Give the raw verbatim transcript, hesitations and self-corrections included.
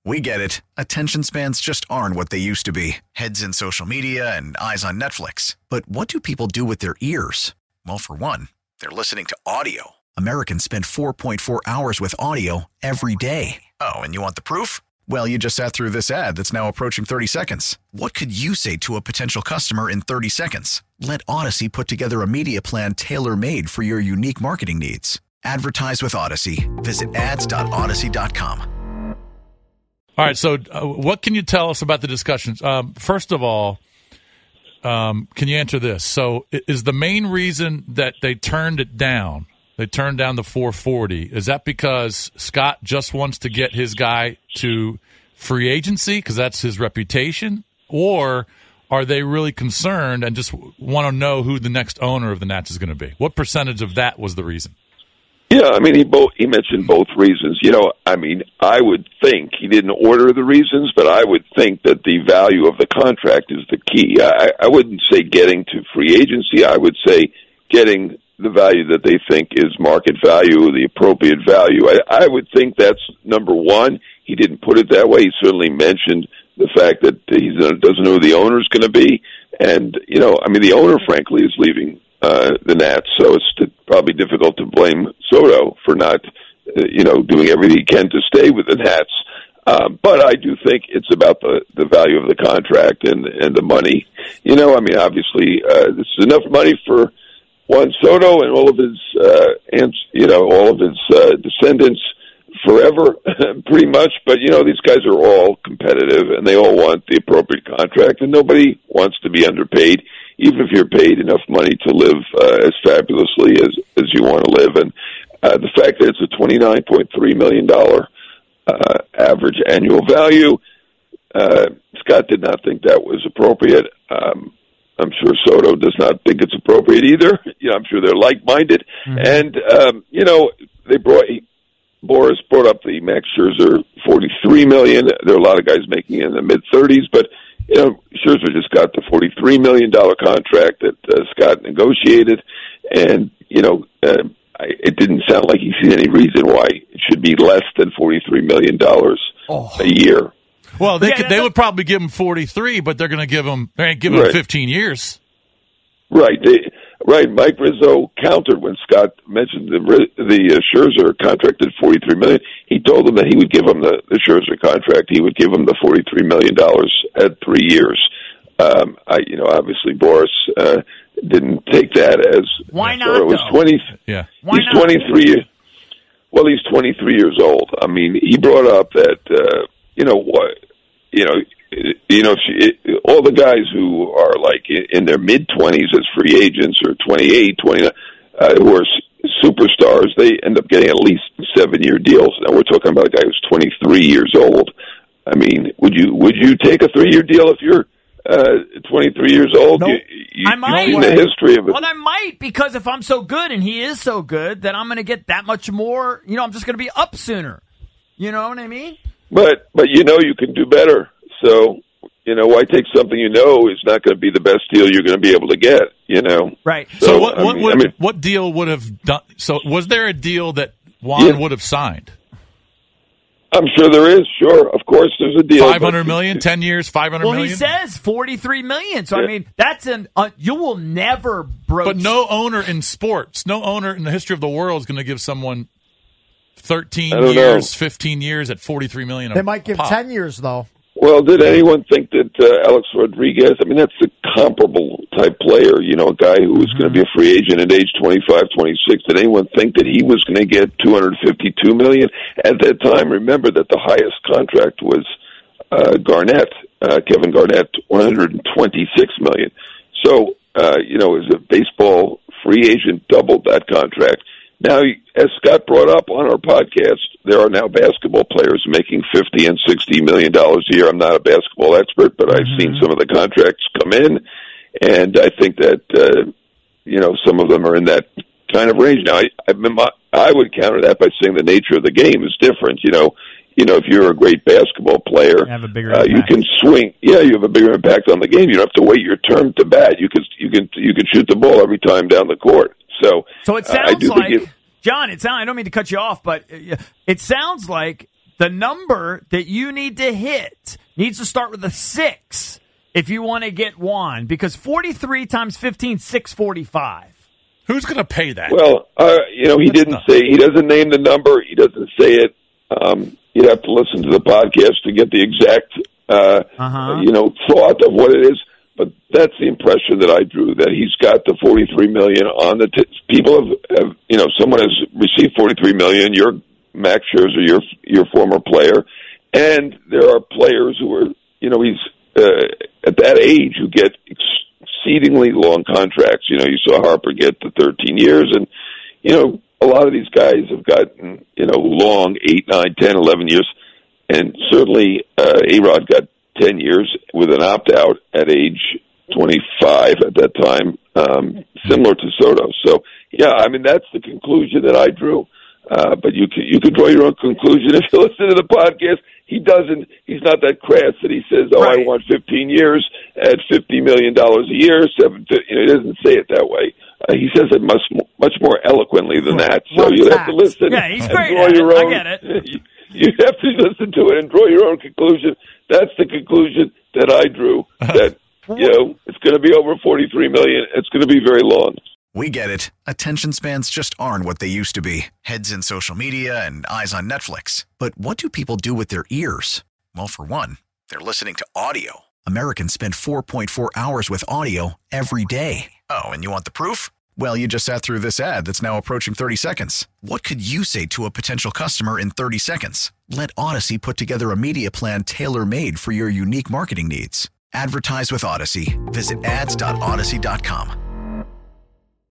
We get it. Attention spans just aren't what they used to be. Heads in social media and eyes on Netflix. But what do people do with their ears? Well, for one, they're listening to audio. Americans spend four point four hours with audio every day. Oh, and you want the proof? Well, you just sat through this ad that's now approaching thirty seconds. What could you say to a potential customer in thirty seconds? Let Odyssey put together a media plan tailor-made for your unique marketing needs. Advertise with Odyssey. Visit ads dot odyssey dot com. All right, so uh, what can you tell us about the discussions? Um, first of all, um, can you answer this? So is the main reason that they turned it down, they turned down the four forty, is that because Scott just wants to get his guy to free agency because that's his reputation? Or are they really concerned and just want to know who the next owner of the Nats is going to be? What percentage of that was the reason? Yeah, I mean, he both he mentioned both reasons. You know, I mean, I would think he didn't order the reasons, but I would think that the value of the contract is the key. I, I wouldn't say getting to free agency. I would say getting the value that they think is market value, the appropriate value. I, I would think that's number one. He didn't put it that way. He certainly mentioned the fact that he doesn't know who the owner is going to be. And, you know, I mean, the owner, frankly, is leaving uh, the Nats, so it's t- probably difficult to blame Soto for not, uh, you know, doing everything he can to stay with the Nats. Um, but I do think it's about the, the value of the contract and, and the money. You know, I mean, obviously, uh, this is enough money for Juan Soto and all of his, uh, aunts, you know, all of his uh, descendants forever, pretty much. But, you know, these guys are all competitive and they all want the appropriate contract, and nobody wants to be underpaid, even if you're paid enough money to live uh, as fabulously as, as you want to live. And uh, the fact that it's a twenty-nine point three million dollars uh, average annual value, uh, Scott did not think that was appropriate. Um, I'm sure Soto does not think it's appropriate either. You know, I'm sure they're like-minded. Mm-hmm. And, um, you know, they brought... Boris brought up the Max Scherzer forty-three million dollars. There are a lot of guys making it in the mid-thirties, but, you know, Scherzer just got the forty-three million dollars contract that uh, Scott negotiated, and, you know, uh, I, it didn't sound like he sees any reason why it should be less than forty-three million dollars oh. a year. Well, they yeah, could, they would probably give him forty-three, but they're going to give him they ain't giving right. him fifteen years. Right. They, right. Mike Rizzo countered when Scott mentioned the the uh, Scherzer contract at forty-three million dollars. He told him that he would give him the, the Scherzer contract. He would give him the forty-three million dollars at three years. Um, I, you know, obviously Boris uh, didn't take that as why not? It was though? twenty. Yeah. Why he's not? twenty-three. Well, he's twenty-three years old. I mean, he brought up that uh, you know what, you know. You know, all the guys who are like in their mid-twenties as free agents or twenty-eight, twenty-nine, uh, who are superstars, they end up getting at least seven-year deals. Now we're talking about a guy who's twenty-three years old. I mean, would you would you take a three-year deal if you're uh, twenty-three years old? Nope. You, you, I might. You've seen the history of it. Well, I might, because if I'm so good and he is so good, then I'm going to get that much more. You know, I'm just going to be up sooner. You know what I mean? But but you know you can do better. So, you know, why take something you know is not going to be the best deal you're going to be able to get, you know? Right. So, so what, what, I mean, would, I mean, what deal would have done? So was there a deal that Juan yeah. would have signed? I'm sure there is. Sure. Of course there's a deal. five hundred million dollars, ten years, five hundred well, million he dollars? says forty-three million dollars. So, yeah. I mean, that's an, uh, you will never broach. But no owner in sports, no owner in the history of the world is going to give someone thirteen years, know. fifteen years at forty-three million dollars. They might give pop. ten years, though. Well, did anyone think that uh, Alex Rodriguez, I mean, that's a comparable type player, you know, a guy who was mm-hmm. going to be a free agent at age twenty-five, twenty-six. Did anyone think that he was going to get two hundred fifty-two million dollars? At that time, remember that the highest contract was uh, Garnett, uh, Kevin Garnett, one hundred twenty-six million dollars. So, uh, you know, as a baseball free agent, doubled that contract. Now, as Scott brought up on our podcast, there are now basketball players making fifty and sixty million dollars a year. I'm not a basketball expert, but I've mm-hmm. seen some of the contracts come in, and I think that uh, you know some of them are in that kind of range. Now, I, I, I would counter that by saying the nature of the game is different. You know, you know, if you're a great basketball player, you have a bigger uh, you can swing. Yeah, you have a bigger impact on the game. You don't have to wait your turn to bat. You can you can you can shoot the ball every time down the court. So, so it uh, I sounds do like, think it, John, it sound, I don't mean to cut you off, but it sounds like The number that you need to hit needs to start with a six if you want to get Juan, because forty-three times fifteen, six forty-five. Who's going to pay that? Well, uh, you know, he That's didn't not- say, he doesn't name the number. He doesn't say it. Um, you'd have to listen to the podcast to get the exact, uh, Uh-huh. you know, thought of what it is. But that's the impression that I drew, that he's got the forty-three million on the, t- people have, have, you know, someone has received forty-three million. You're Max Scherzer, your, your former player. And there are players who are, you know, he's, uh, at that age who get exceedingly long contracts. You know, you saw Harper get to thirteen years, and, you know, a lot of these guys have gotten, you know, long, eight, nine, ten, eleven years, and certainly uh, A-Rod got ten years with an opt-out at age twenty-five at that time, um, similar to Soto. So, yeah, I mean, that's the conclusion that I drew. Uh, but you can, you can draw your own conclusion if you listen to the podcast. He doesn't, he's not that crass that he says, oh, Right. I want fifteen years at fifty million dollars a year. Seven, you know, he doesn't say it that way. Uh, he says it much, much more eloquently than that. So Well, you have facts. to listen Yeah, he's and great draw at your it. I own. get it. You, you have to listen to it and draw your own conclusion. That's the conclusion that I drew, that, you know, it's going to be over forty-three million dollars. It's going to be very long. We get it. Attention spans just aren't what they used to be. Heads in social media and eyes on Netflix. But what do people do with their ears? Well, for one, they're listening to audio. Americans spend four point four hours with audio every day. Oh, and you want the proof? Well, you just sat through this ad that's now approaching thirty seconds. What could you say to a potential customer in thirty seconds? Let Odyssey put together a media plan tailor-made for your unique marketing needs. Advertise with Odyssey. Visit ads dot odyssey dot com.